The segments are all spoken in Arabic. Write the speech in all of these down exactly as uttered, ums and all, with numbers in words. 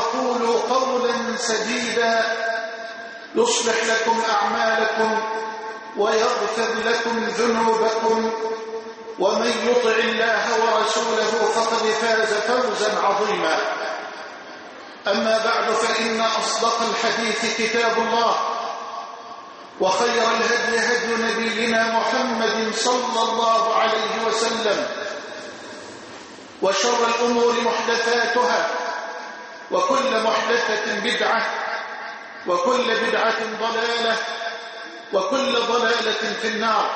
وقولوا قولا سديدا يصلح لكم أعمالكم ويغفر لكم ذنوبكم، ومن يطع الله ورسوله فقد فاز فوزا عظيما. أما بعد، فإن أصدق الحديث كتاب الله، وخير الهدي هدي نبينا محمد صلى الله عليه وسلم، وشر الأمور محدثاتها، وكل محدثة بدعة، وكل بدعة ضلالة، وكل ضلالة في النار.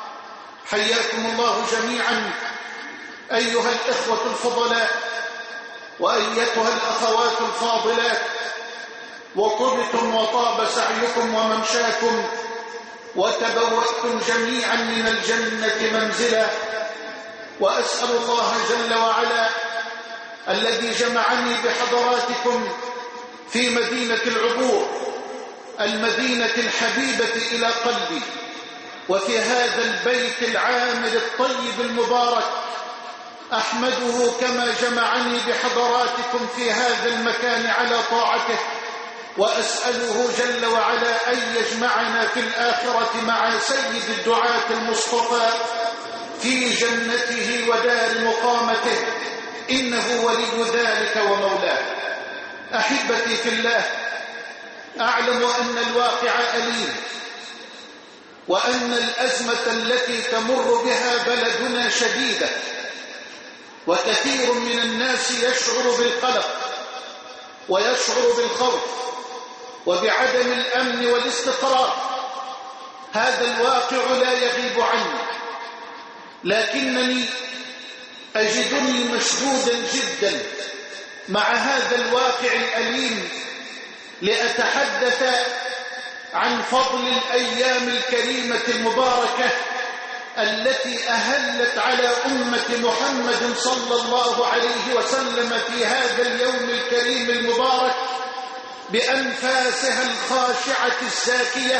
حياكم الله جميعا أيها الإخوة الفضلاء وأيتها الأخوات الفاضلات، وطبتم وطاب سعيكم وممشاكم، وتبوأتم جميعا من الجنة منزلا. وأسأل الله جل وعلا الذي جمعني بحضراتكم في مدينة العبور، المدينة الحبيبة إلى قلبي، وفي هذا البيت العامر الطيب المبارك، أحمده كما جمعني بحضراتكم في هذا المكان على طاعته، وأسأله جل وعلا أن يجمعنا في الآخرة مع سيد الدعاة المصطفى في جنته ودار مقامته، إنه ولي ذلك ومولاه. أحبتي في الله، أعلم أن الواقع أليم، وأن الأزمة التي تمر بها بلدنا شديدة، وكثير من الناس يشعر بالقلق ويشعر بالخوف وبعدم الأمن والاستقرار. هذا الواقع لا يغيب عني، لكنني أجدني مشغولا جدا مع هذا الواقع الأليم لأتحدث عن فضل الأيام الكريمة المباركة التي أهلت على أمة محمد صلى الله عليه وسلم في هذا اليوم الكريم المبارك بأنفاسها الخاشعة الزاكية.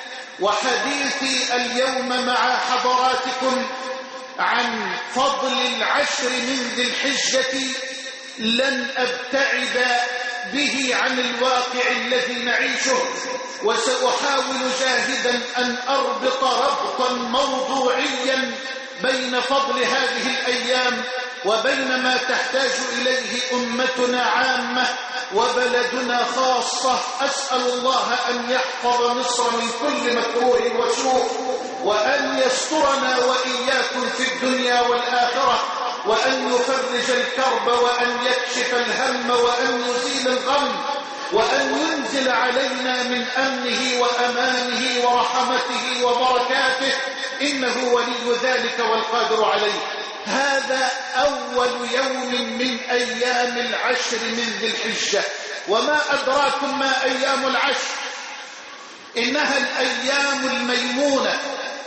وحديثي اليوم مع حضراتكم عن فضل العشر من ذي الحجة لن أبتعد به عن الواقع الذي نعيشه، وسأحاول جاهدا أن أربط ربطا موضوعيا بين فضل هذه الأيام وبين ما تحتاج إليه أمتنا عامة وبلدنا خاصة. أسأل الله أن يحفظ مصر من كل مكروه وسوء، وأن يسترنا وإياكم في الدنيا والآخرة، وأن يفرج الكرب، وأن يكشف الهم، وأن يزيل الغم، وأن ينزل علينا من أمنه وأمانه ورحمته وبركاته، إنه ولي ذلك والقادر عليه. هذا أول يوم من أيام العشر من ذي الحجة، وما أدراكم ما أيام العشر؟ إنها الأيام الميمونة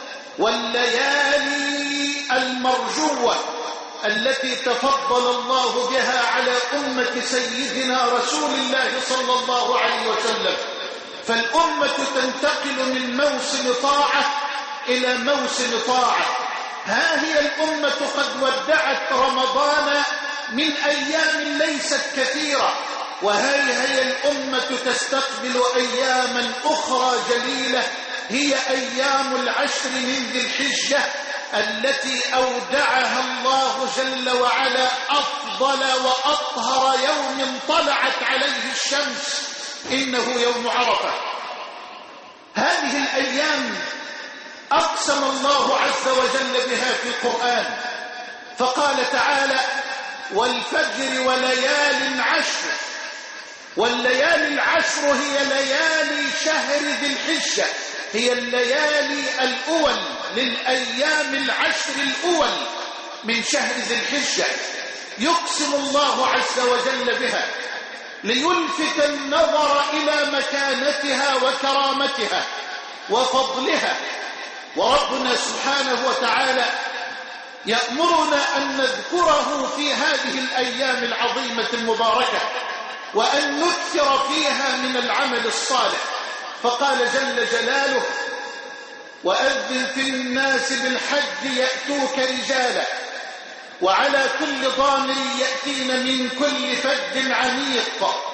والليالي المرجوة التي تفضل الله بها على أمة سيدنا رسول الله صلى الله عليه وسلم. فالأمة تنتقل من موسم طاعة إلى موسم طاعة. ها هي الأمة قد ودعت رمضان من أيام ليست كثيرة، وهي هي الأمة تستقبل أياما أخرى جليلة، هي أيام العشر من ذي الحجة التي أودعها الله جل وعلا أفضل وأطهر يوم طلعت عليه الشمس، إنه يوم عرفة. هذه الأيام أقسم الله عز وجل بها في القرآن، فقال تعالى: والفجر وليال عشر. والليالي العشر هي ليالي شهر ذي الحجة، هي الليالي الأول للأيام العشر الأول من شهر ذي الحجة. يقسم الله عز وجل بها ليلفت النظر إلى مكانتها وكرامتها وفضلها. وربنا سبحانه وتعالى يأمرنا أن نذكره في هذه الأيام العظيمة المباركة، وأن نكثر فيها من العمل الصالح. فقال جل جلاله: وأذن في الناس بالحج يأتوك رجالا وعلى كل ضامر يأتين من كل فج عميق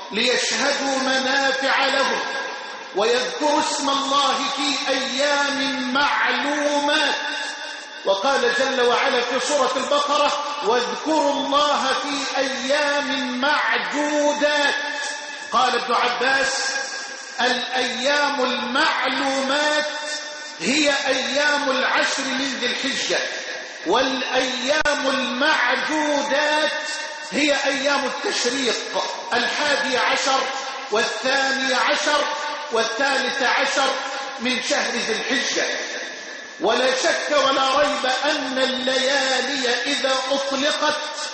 ليشهدوا منافع لهم ويذكروا اسم الله في أيام معلومات. وقال جل وعلا في سورة البقرة: واذكروا الله في أيام معدودات. قال ابن عباس: الأيام المعلومات هي أيام العشر من ذي الحجة، والأيام المعدودات هي أيام التشريق، الحادي عشر والثاني عشر والثالث عشر من شهر ذي الحجة. ولا شك ولا ريب أن الليالي إذا أطلقت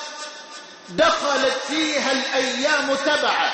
دخلت فيها الأيام تبعا،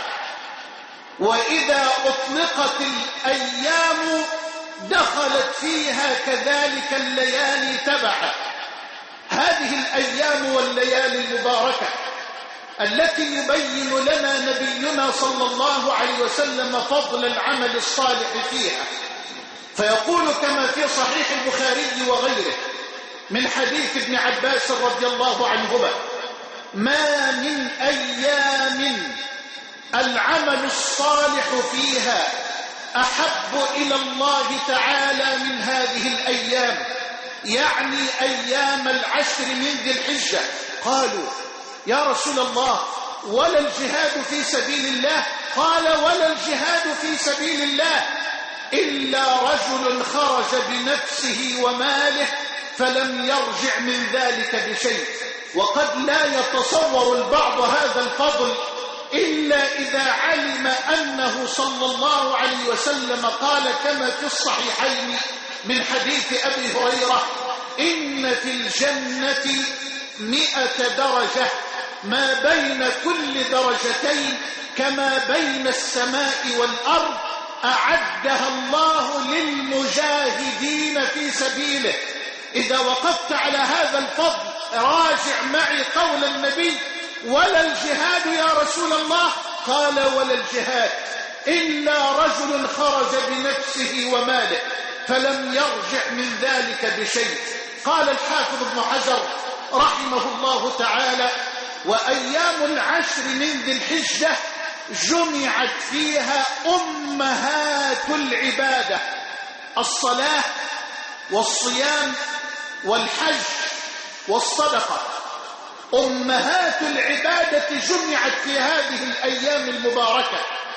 وإذا أطلقت الأيام دخلت فيها كذلك الليالي تبعا. هذه الأيام والليالي المباركة التي يبين لنا نبينا صلى الله عليه وسلم فضل العمل الصالح فيها، فيقول كما في صحيح البخاري وغيره من حديث ابن عباس رضي الله عنهما: ما من أيام العمل الصالح فيها أحب إلى الله تعالى من هذه الأيام، يعني أيام العشر من ذي الحجة. قالوا: يا رسول الله، ولا الجهاد في سبيل الله؟ قال: ولا الجهاد في سبيل الله إلا رجل خرج بنفسه وماله فلم يرجع من ذلك بشيء. وقد لا يتصور البعض هذا الفضل إلا إذا علم أنه صلى الله عليه وسلم قال كما في الصحيحين من حديث أبي هريرة: إن في الجنة مئة درجة، ما بين كل درجتين كما بين السماء والأرض، أعدها الله للمجاهدين في سبيله. إذا وقفت على هذا الفضل راجع معي قول النبي: ولا الجهاد يا رسول الله؟ قال: ولا الجهاد إلا رجل خرج بنفسه وماله فلم يرجع من ذلك بشيء. قال الحافظ ابن حجر رحمه الله تعالى: وأيام العشر من ذي الحجة جمعت فيها أمهات العبادة: الصلاة والصيام والحج والصدقة. أمهات العبادة جمعت في هذه الأيام المباركة: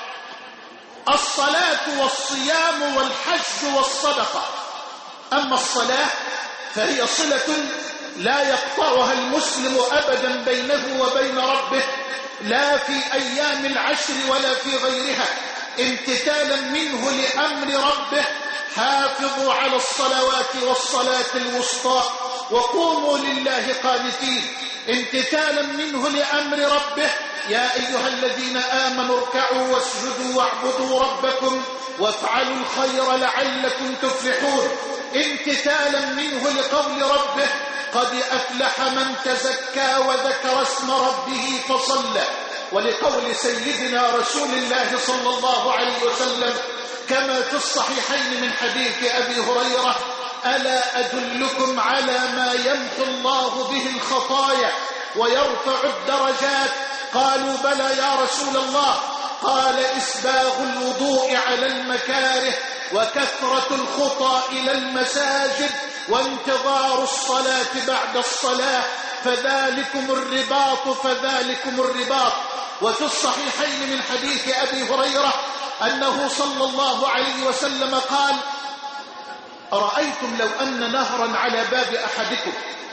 الصلاة والصيام والحج والصدقة. أما الصلاة فهي صلة لا يقطعها المسلم أبدا بينه وبين ربه، لا في أيام العشر ولا في غيرها، امتثالا منه لأمر ربه: حافظوا على الصلوات والصلاة الوسطى وقوموا لله قانتين. امتثالا منه لأمر ربه: يا أيها الذين آمنوا اركعوا واسجدوا واعبدوا ربكم وافعلوا الخير لعلكم تفلحون. امتثالا منه لقول ربه: قد أفلح من تزكى وذكر اسم ربه فصلى. ولقول سيدنا رسول الله صلى الله عليه وسلم كما في الصحيحين من حديث أبي هريرة: ألا أدلكم على ما يمحو الله به الخطايا ويرفع الدرجات؟ قالوا: بلى يا رسول الله. قال: إسباغ الوضوء على المكاره وكثرة الخطى إلى المساجد وانتظار الصلاة بعد الصلاة، فذلكم الرباط فذلكم الرباط. وفي الصحيحين من حديث أبي هريرة أنه صلى الله عليه وسلم قال: أرأيتم لو أن نهرا على باب أحدكم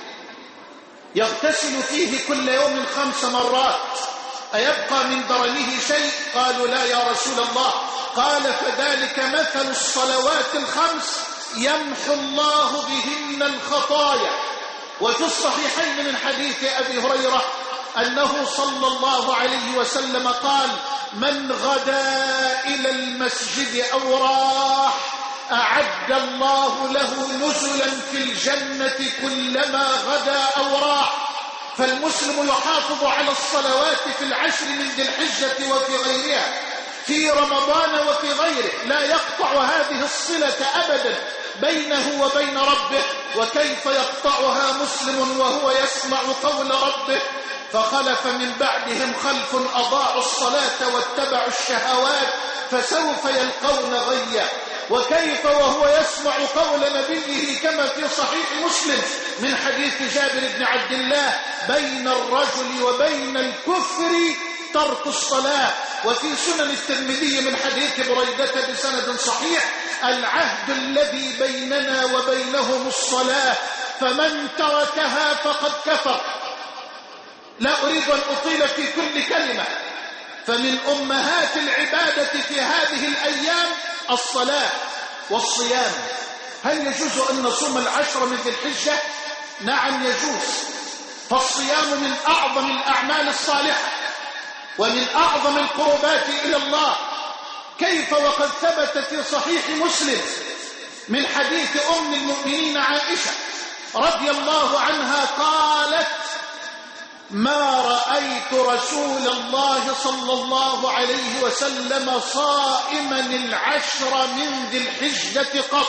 يغتسل فيه كل يوم خمس مرات أيبقى من درنه شيء؟ قالوا: لا يا رسول الله. قال: فذلك مثل الصلوات الخمس يمحو الله بهن الخطايا. وفي الصحيحين من حديث أبي هريرة أنه صلى الله عليه وسلم قال: من غدا إلى المسجد أو راح أعد الله له نزلا في الجنة كلما غدا أو راح. فالمسلم يحافظ على الصلوات في العشر من ذي الحجة وفي غيرها، في رمضان وفي غيره، لا يقطع هذه الصلة أبدا بينه وبين ربه، وكيف يقطعها مسلم وهو يسمع قول ربه؟ فخلف من بعدهم خلف أضاعوا الصلاة واتبعوا الشهوات فسوف يلقون غيا. وكيف وهو يسمع قول نبيه كما في صحيح مسلم من حديث جابر بن عبد الله: بين الرجل وبين الكفر ترك الصلاة. وفي سنن الترمذي من حديث بريدة بسند صحيح: العهد الذي بيننا وبينهم الصلاة فمن تركها فقد كفر. لا أريد أن أطيل في كل كلمة، فمن أمهات العبادة في هذه الأيام الصلاة والصيام. هل يجوز أن نصوم العشر من ذي الحجة؟ نعم يجوز، فالصيام من أعظم الأعمال الصالحة ومن أعظم القربات إلى الله. كيف وقد ثبت في صحيح مسلم من حديث أم المؤمنين عائشة رضي الله عنها قالت: ما رأيت رسول الله صلى الله عليه وسلم صائما العشر من ذي الحجة قط.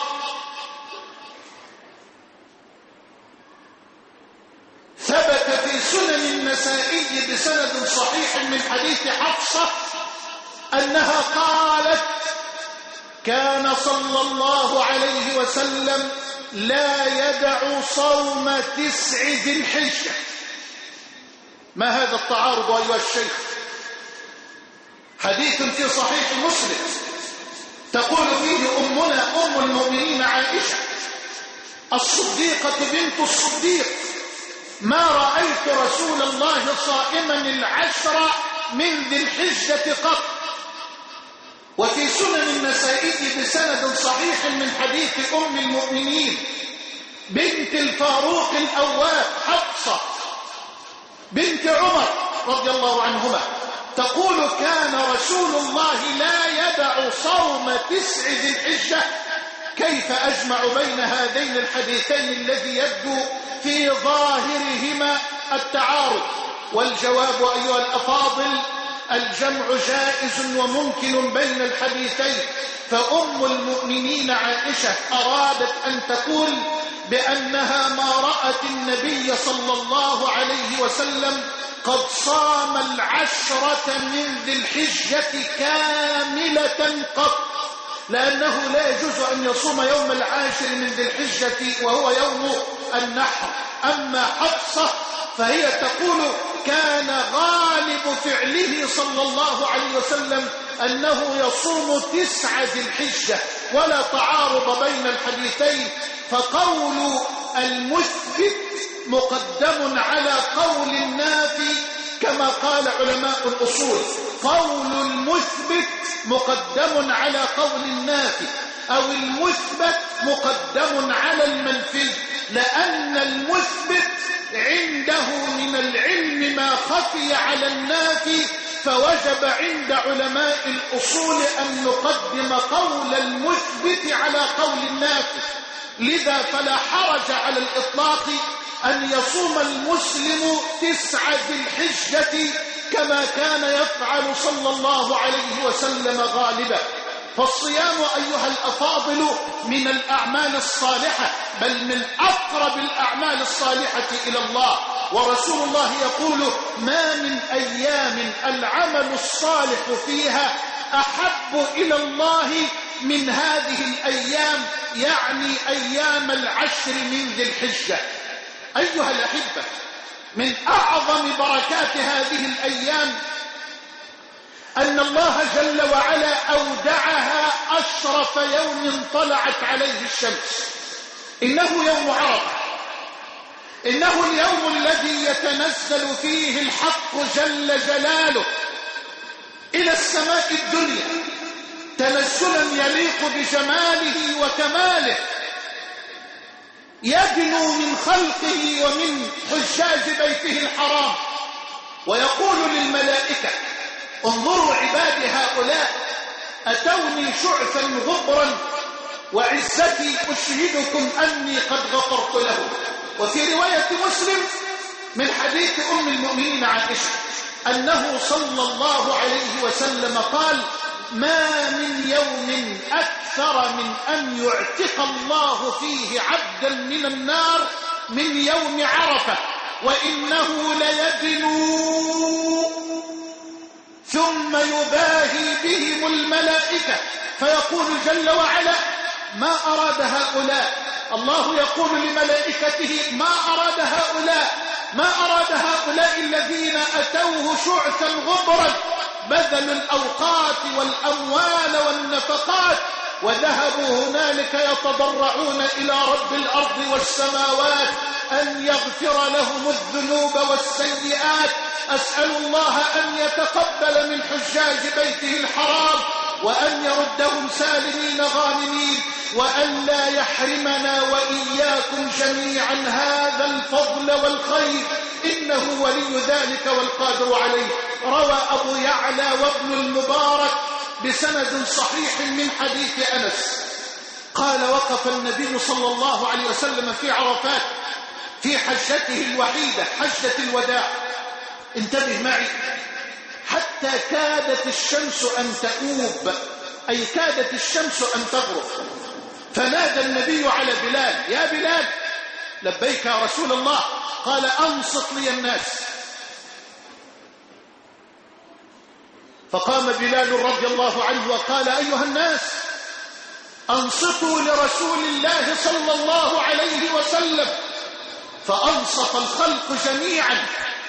ثبت في سنن النسائي بسند صحيح من حديث حفصة أنها قالت: كان صلى الله عليه وسلم لا يدع صوم تسع ذي الحجة. ما هذا التعارض أيها الشيخ؟ حديث في صحيح مسلم تقول فيه أمنا أم المؤمنين عائشة الصديقة بنت الصديق: ما رأيت رسول الله صائما العشر من ذي الحجة قط. وفي سنن النسائي بسند صحيح من حديث أم المؤمنين بنت الفاروق الأواب حفصة بنت عمر رضي الله عنهما تقول: كان رسول الله لا يدع صوم تسع ذي الحجة. كيف أجمع بين هذين الحديثين الذي يبدو في ظاهرهما التعارض؟ والجواب أيها الأفاضل: الجمع جائز وممكن بين الحديثين. فأم المؤمنين عائشة أرادت أن تقول بأنها ما رأت النبي صلى الله عليه وسلم قد صام العشرة من ذي الحجة كاملة قط، لأنه لا يجوز أن يصوم يوم العاشر من ذي الحجة وهو يوم النحر. أما حفصة فهي تقول: كان غالب فعله صلى الله عليه وسلم أنه يصوم تسع ذي الحجة، ولا تعارض بين الحديثين. فقول المثبت مقدم على قول النافي كما قال علماء الأصول. قول المثبت مقدم على قول النافي، أو المثبت مقدم على المنفي، لأن المثبت عنده من العلم ما خفي على النافي، فوجب عند علماء الأصول أن نقدم قول المثبت على قول النافي. لذا فلا حرج على الإطلاق أن يصوم المسلم تسع ذي الحجة كما كان يفعل صلى الله عليه وسلم غالبا. فالصيام أيها الأفاضل من الأعمال الصالحة، بل من أقرب الأعمال الصالحة إلى الله. ورسول الله يقول: ما من أيام العمل الصالح فيها أحب إلى الله من هذه الأيام، يعني أيام العشر من ذي الحجة. أيها الأحبة، من أعظم بركات هذه الأيام أن الله جل وعلا أودعها أشرف يوم طلعت عليه الشمس. إنه يوم عرفة، إنه اليوم الذي يتنزل فيه الحق جل جلاله إلى السماء الدنيا تنزلا يليق بجماله وكماله، يدنو من خلقه ومن حجاج بيته الحرام، ويقول للملائكة: انظروا عبادي هؤلاء أتوني شعثا غبرا وعزتي أشهدكم أني قد غفرت له. وفي رواية مسلم من حديث أم المؤمنين عائشة أنه صلى الله عليه وسلم قال: ما من يوم أكثر من أن يعتق الله فيه عبدا من النار من يوم عرفة، وإنه ليدنو ثم يباهي بهم الملائكة فيقول جل وعلا ما أراد هؤلاء. الله يقول لملائكته ما أراد هؤلاء، ما أراد هؤلاء الذين أتوه شعثا غبرا، بذلوا الأوقات والأموال والنفقات وذهبوا هنالك يتضرعون إلى رب الأرض والسماوات أن يغفر لهم الذنوب والسيئات. أسأل الله أن يتقبل من حجاج بيته الحرام وأن يردهم سالمين غانمين، وأن لا يحرمنا وإياكم جميعا هذا الفضل والخير، إنه ولي ذلك والقادر عليه. روى أبو يعلى وابن المبارك بسند صحيح من حديث أنس قال وقف النبي صلى الله عليه وسلم في عرفات في حجته الوحيدة حجة الوداع، انتبه معي، حتى كادت الشمس أن تؤوب، أي كادت الشمس أن تغرب، فنادى النبي على بلال يا بلال لبيك يا رسول الله، قال أنصت لي الناس، فقام بلال رضي الله عنه وقال أيها الناس أنصتوا لرسول الله صلى الله عليه وسلم، فأنصت الخلق جميعا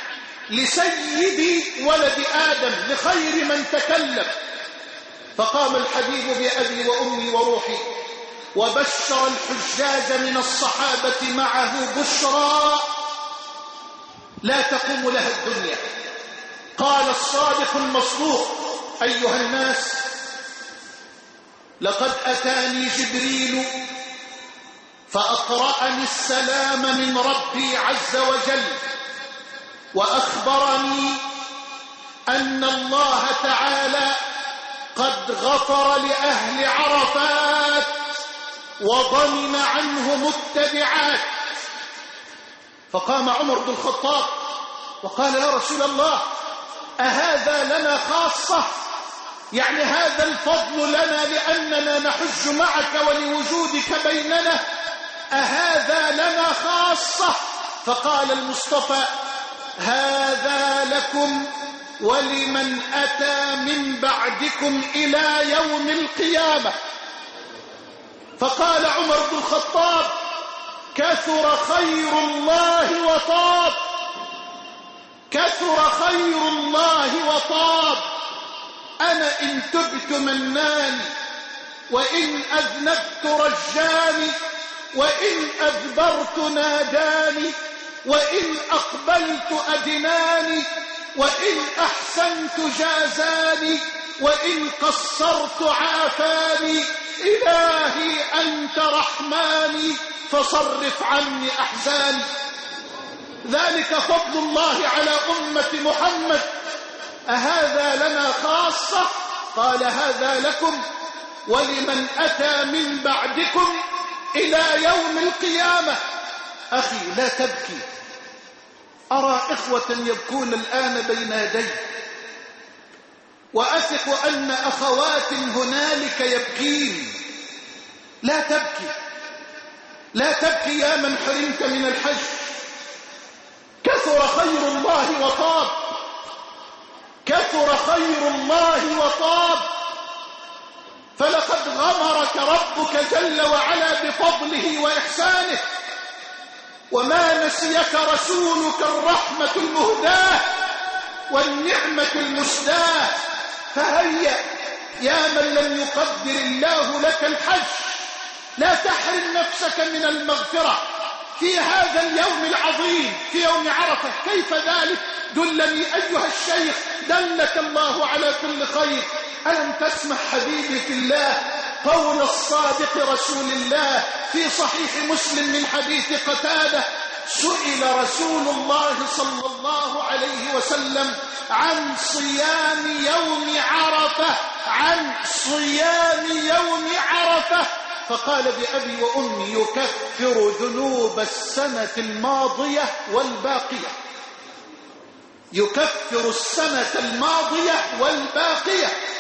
لسيد ولد آدم لخير من تكلم، فقام الحبيب بأبي وأمي وروحي وبشر الحجاج من الصحابة معه بشرى لا تقوم لها الدنيا. قال الصادق المصدوق أيها الناس لقد أتاني جبريل فأقرأني السلام من ربي عز وجل وأخبرني أن الله تعالى قد غفر لأهل عرفات وضمن عنهم التبعات. فقام عمر بن الخطاب وقال يا رسول الله أهذا لنا خاصة؟ يعني هذا الفضل لنا لأننا نحج معك ولوجودك بيننا، أهذا لنا خاصة؟ فقال المصطفى هذا لكم ولمن أتى من بعدكم إلى يوم القيامة. فقال عمر بن الخطاب كثر خير الله وطاب، كثر خير الله وطاب، أنا إن تبت مناني وإن أذنبت رجاني وإن أدبرت ناداني وإن أقبلت أدناني وإن أحسنت جازاني وإن قصرت عافاني، إلهي أنت رحماني فصرف عني أحزاني. ذلك فضل الله على أمة محمد، أهذا لنا خاصة؟ قال هذا لكم ولمن أتى من بعدكم إلى يوم القيامة. أخي لا تبكي، أرى إخوة يبكون الآن بين يدي، وأثق أن أخوات هنالك يبكين. لا تبكي، لا تبكي يا من حرمت من الحج، كثر خير الله وطاب، كثر خير الله وطاب، فلقد غمرك ربك جل وعلا بفضله وإحسانه، وما نسيك رسولك الرحمة المهداة والنعمة المسداة. فهيا يا من لم يقدر الله لك الحج، لا تحرم نفسك من المغفرة في هذا اليوم العظيم في يوم عرفة. كيف ذلك؟ دلني أيها الشيخ، دلك الله على كل خير. ألم تسمع حبيبي في الله قول الصادق رسول الله في صحيح مسلم من حديث قتادة سئل رسول الله صلى الله عليه وسلم عن صيام يوم عرفة، عن صيام يوم عرفة، فقال بأبي وأمي يكفر ذنوب السنة الماضية والباقية، يكفر السنة الماضية والباقية.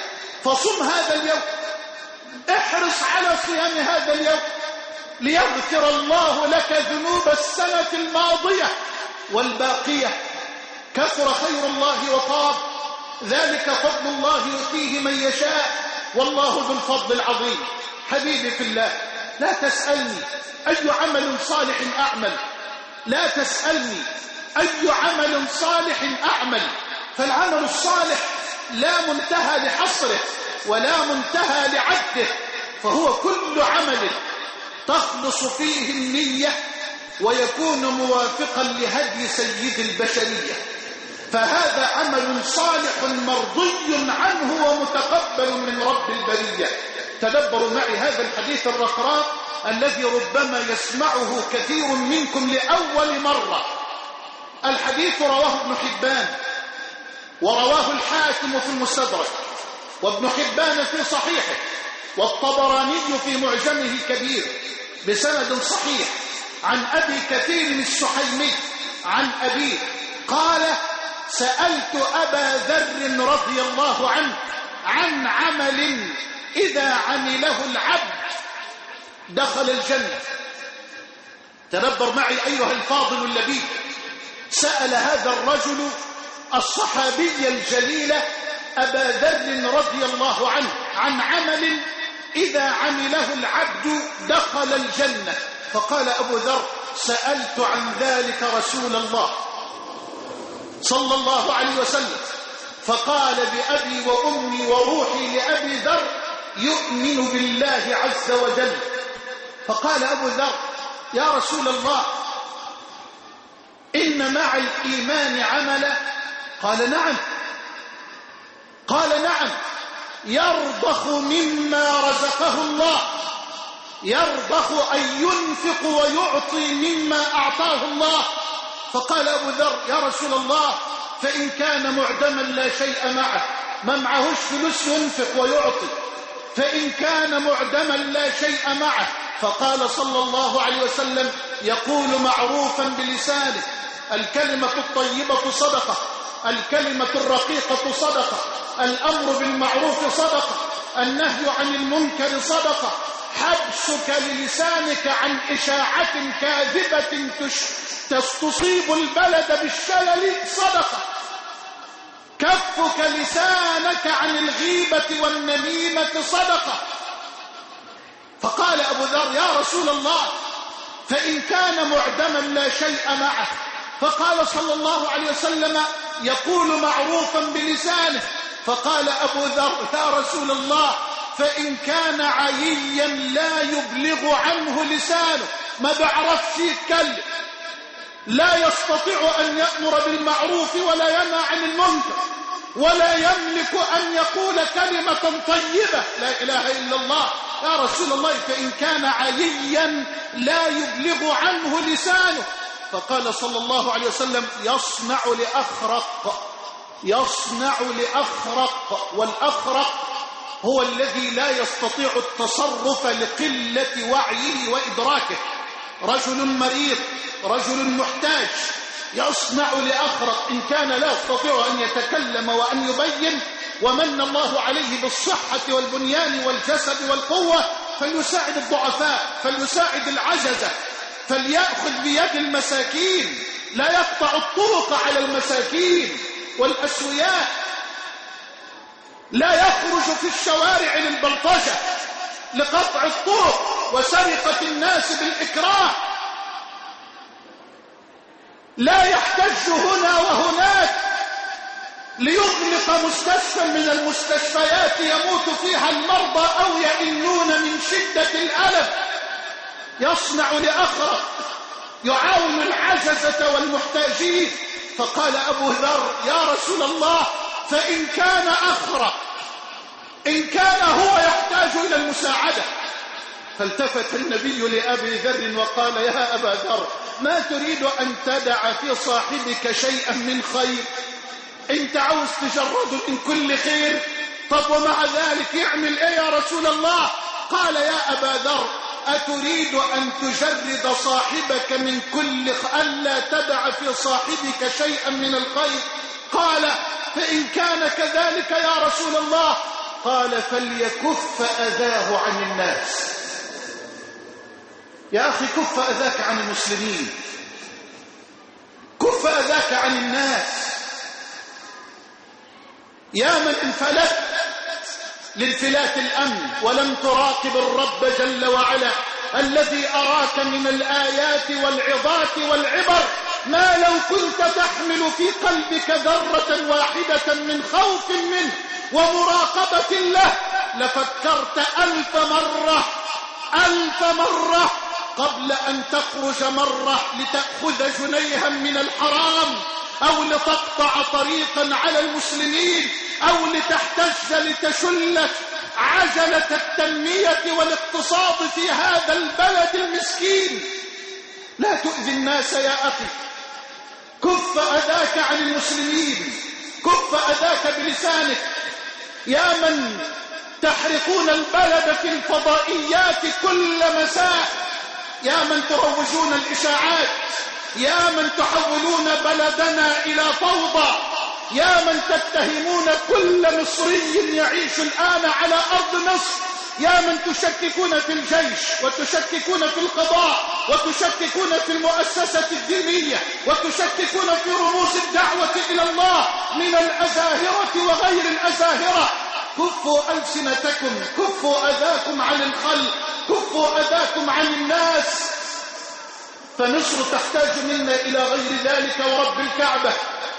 فصم هذا اليوم، احرص على صيام هذا اليوم ليغفر الله لك ذنوب السنة الماضية والباقية. كثر خير الله وطاب، ذلك فضل الله يؤتيه من يشاء، والله ذو الفضل العظيم. حبيبي في الله، لا تسألني أي عمل صالح أعمل، لا تسألني أي عمل صالح أعمل، فالعمل الصالح لا منتهى لحصره ولا منتهى لعده، فهو كل عمل تخلص فيه النية ويكون موافقا لهدي سيد البشرية، فهذا عمل صالح مرضي عنه ومتقبل من رب البرية. تدبروا معي هذا الحديث الرقراق الذي ربما يسمعه كثير منكم لأول مرة. الحديث رواه ابن حبان، ورواه الحاكم في المستدرك، وابن حبان في صحيحه، والطبراني في معجمه الكبير بسند صحيح عن أبي كثير السحيمي عن أبيه قال: سألت أبا ذر رضي الله عنه عن عمل إذا عمله العبد دخل الجنة. تدبر معي أيها الفاضل اللبيب، سأل هذا الرجل الصحابي الجليل أبا ذر رضي الله عنه عن عمل إذا عمله العبد دخل الجنة، فقال أبو ذر: سألت عن ذلك رسول الله صلى الله عليه وسلم، فقال بأبي وأمي وروحي لأبي ذر: يؤمن بالله عز وجل. فقال أبو ذر: يا رسول الله، إن مع الإيمان عملا؟ قال: نعم. قال: نعم، يرضخ مما رزقه الله، يرضخ أن ينفق ويعطي مما أعطاه الله. فقال أبو ذر: يا رسول الله، فإن كان معدما لا شيء معه، ما معهوش فلوس ينفق ويعطي، فإن كان معدما لا شيء معه. فقال صلى الله عليه وسلم: يقول معروفا بلسانه، الكلمة الطيبة صدقة، الكلمة الرقيقة صدقة، الأمر بالمعروف صدقة، النهي عن المنكر صدقة، حبسك للسانك عن إشاعة كاذبة تصيب البلد بالشلل صدقة، كفك لسانك عن الغيبة والنميمة صدقة. فقال أبو ذر: يا رسول الله، فإن كان معدما لا شيء معه؟ فقال صلى الله عليه وسلم: يقول معروفا بلسانه. فقال أبو ذر: يا رسول الله، فإن كان عييا لا يبلغ عنه لسانه، ما بعرفش يتكلم، لا يستطيع أن يأمر بالمعروف ولا ينهى عن المنكر، ولا يملك أن يقول كلمة طيبة لا إله إلا الله. يا رسول الله، فإن كان عييا لا يبلغ عنه لسانه. فقال صلى الله عليه وسلم: يصنع لأخرق، يصنع لأخرق. والأخرق هو الذي لا يستطيع التصرف لقلة وعيه وإدراكه، رجل مريض، رجل محتاج، يصنع لأخرق. إن كان لا يستطيع أن يتكلم وأن يبين، ومن الله عليه بالصحة والبنيان والجسد والقوة، فليساعد الضعفاء، فليساعد العجزة، فليأخذ بيد المساكين، لا يقطع الطرق على المساكين والأسوياء، لا يخرج في الشوارع للبلطجة، لقطع الطرق وسرقة الناس بالإكراه، لا يحتج هنا وهناك ليغلق مستشفى من المستشفيات يموت فيها المرضى أو يئنون من شدة الألم. يصنع لأخرق، يعاون العجزة والمحتاجين. فقال أبو ذر: يا رسول الله، فإن كان أخرق، إن كان هو يحتاج إلى المساعدة. فالتفت النبي لأبي ذر وقال: يا أبا ذر، ما تريد أن تدع في صاحبك شيئا من خير؟ انت عاوز تجرده من كل خير؟ طب ومع ذلك يعمل ايه يا رسول الله؟ قال: يا أبا ذر، أتريد أن تجرد صاحبك من كل خ... ألا تدع في صاحبك شيئا من الخير؟ قال: فإن كان كذلك يا رسول الله، قال فليكف أذاه عن الناس. يا أخي كف أذاك عن المسلمين، كف أذاك عن الناس. يا من انفلت لانفلات الأمن ولم تراقب الرب جل وعلا الذي أراك من الآيات والعظات والعبر ما لو كنت تحمل في قلبك ذرة واحدة من خوف منه ومراقبة له لفكرت ألف مرة ألف مرة قبل أن تخرج مرة لتأخذ جنيها من الحرام أو لتقطع طريقا على المسلمين أو لتحتج لتشلت عجلة التنمية والاقتصاد في هذا البلد المسكين. لا تؤذي الناس يا أخي، كف أذاك عن المسلمين، كف أذاك بلسانك. يا من تحرقون البلد في الفضائيات كل مساء، يا من تروجون الإشاعات، يا من تحولون بلدنا إلى فوضى، يا من تتهمون كل مصري يعيش الآن على أرض مصر، يا من تشككون في الجيش وتشككون في القضاء وتشككون في المؤسسة الدينية وتشككون في رموز الدعوة إلى الله من الأزاهرة وغير الأزاهرة. كفوا ألسنتكم، كفوا أذاكم عن الخلق، كفوا أذاكم عن الناس. فمصر تحتاج منا إلى غير ذلك ورب الكعبة،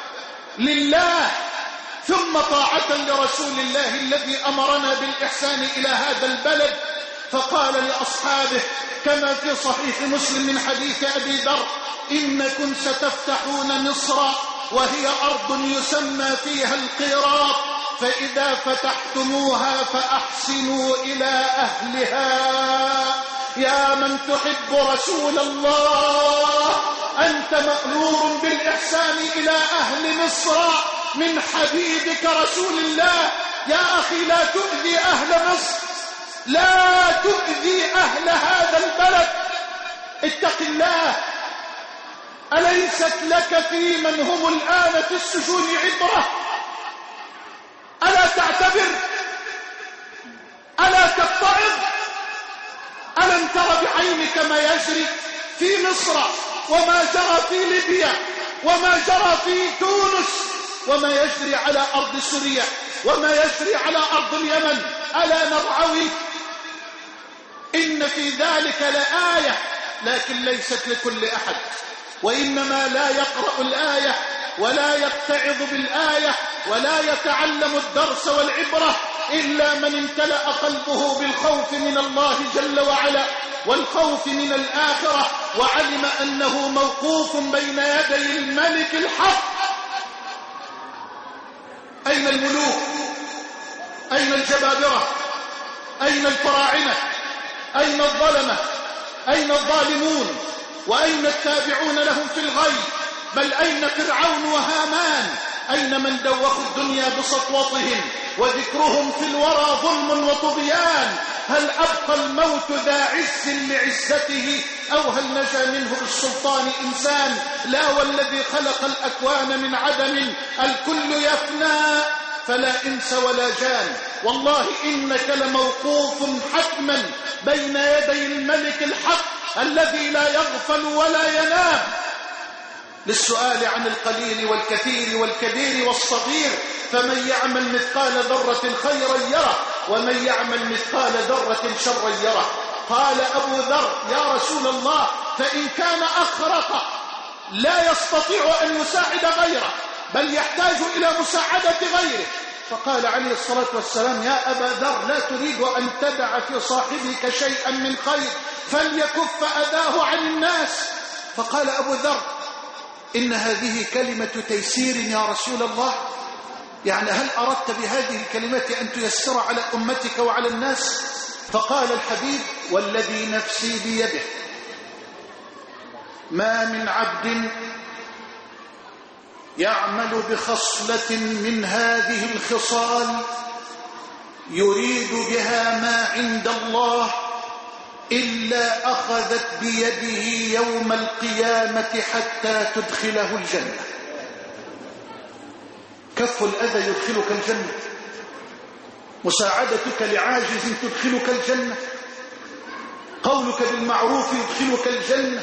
لله ثم طاعة لرسول الله الذي أمرنا بالإحسان إلى هذا البلد. فقال لأصحابه كما في صحيح مسلم من حديث أبي ذر: إنكم ستفتحون مصر وهي أرض يسمى فيها القيراط، فإذا فتحتموها فأحسنوا إلى أهلها. يا من تحب رسول الله، أنت مأمور بالإحسان إلى أهل مصر من حبيبك رسول الله. يا أخي لا تؤذي أهل مصر، لا تؤذي أهل هذا البلد، اتق الله. أليست لك في من هم الآن في السجون عبرة؟ ألا تعتبر؟ ألا تتعظ؟ ألم تر بعينك ما يجري في مصر وما جرى في ليبيا وما جرى في تونس وما يجري على أرض سوريا وما يجري على أرض اليمن؟ ألا نرعوي؟ إن في ذلك لآية، لكن ليست لكل أحد، وإنما لا يقرأ الآية ولا يتعظ بالآية ولا يتعلم الدرس والعبرة إلا من امتلأ قلبه بالخوف من الله جل وعلا والخوف من الآخرة، وعلم أنه موقوف بين يدي الملك الحق. أين الملوك؟ أين الجبابرة؟ أين الفراعنة؟ أين الظلمة؟ أين الظالمون؟ وأين التابعون لهم في الغي؟ بل أين فرعون وهامان؟ أين من دوخوا الدنيا بسطوتهم وذكرهم في الورى ظلم وطغيان؟ هل أبقى الموت ذا عز لعزته أو هل نجا منه بالسلطان إنسان؟ لا، والذي خلق الأكوان من عدم الكل يفنى فلا إنس ولا جان. والله إنك لموقوف حتما بين يدي الملك الحق الذي لا يغفل ولا ينام، للسؤال عن القليل والكثير والكبير والصغير. فمن يعمل مثقال ذرة خيرا يره ومن يعمل مثقال ذرة شرا يره. قال أبو ذر: يا رسول الله، فإن كان أخرق لا يستطيع أن يساعد غيره بل يحتاج إلى مساعدة غيره. فقال عليه الصلاة والسلام: يا أبا ذر، لا تريد أن تدع في صاحبك شيئا من خير فليكف أذاه عن الناس. فقال أبو ذر: إن هذه كلمة تيسير يا رسول الله، يعني هل أردت بهذه الكلمة أن تيسر على أمتك وعلى الناس؟ فقال الحبيب: والذي نفسي بيده ما من عبد يعمل بخصلة من هذه الخصال يريد بها ما عند الله إلا أخذت بيده يوم القيامة حتى تدخله الجنة. كف الأذى يدخلك الجنة، مساعدتك لعاجز تدخلك الجنة، قولك بالمعروف يدخلك الجنة،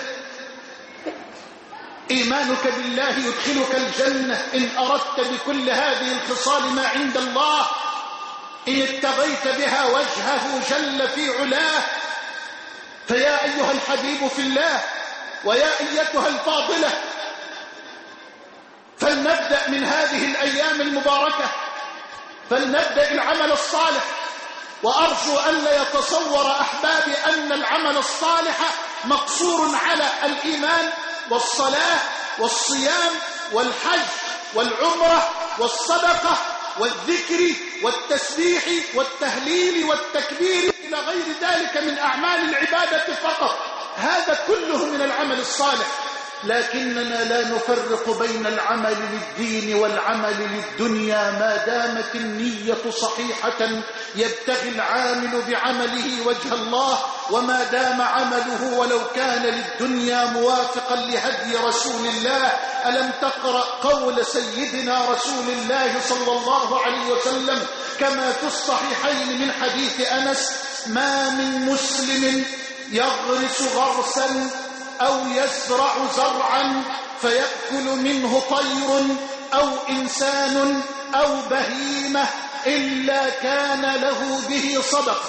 إيمانك بالله يدخلك الجنة إن أردت بكل هذه الخصال ما عند الله، إن ابتغيت بها وجهه جل في علاه. فيا أيها الحبيب في الله ويا أيتها الفاضلة، فلنبدأ من هذه الأيام المباركة، فلنبدأ العمل الصالح. وأرجو أن لا يتصور أحبابي أن العمل الصالح مقصور على الإيمان والصلاة والصيام والحج والعمرة والصدقة والذكر والتسبيح والتهليل والتكبير إلى غير ذلك من أعمال العبادة فقط. هذا كله من العمل الصالح، لكننا لا نفرق بين العمل للدين والعمل للدنيا ما دامت النية صحيحة يبتغي العامل بعمله وجه الله، وما دام عمله ولو كان للدنيا موافقا لهدي رسول الله. ألم تقرأ قول سيدنا رسول الله صلى الله عليه وسلم كما في الصحيحين من حديث أنس: ما من مسلم يغرس غرسا أو يزرع زرعا فيأكل منه طير أو إنسان أو بهيمة إلا كان له به صدقة.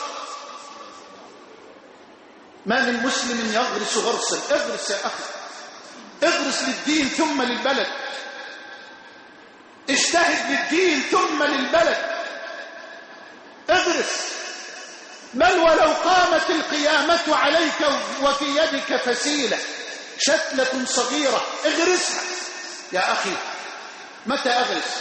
ما من مسلم يغرس غرسا، اغرس يا أخي، اغرس للدين ثم للبلد، اجتهد للدين ثم للبلد، اغرس. بل ولو قامت القيامة عليك وفي يدك فسيلة شتلة صغيرة اغرسها يا أخي. متى أغرس؟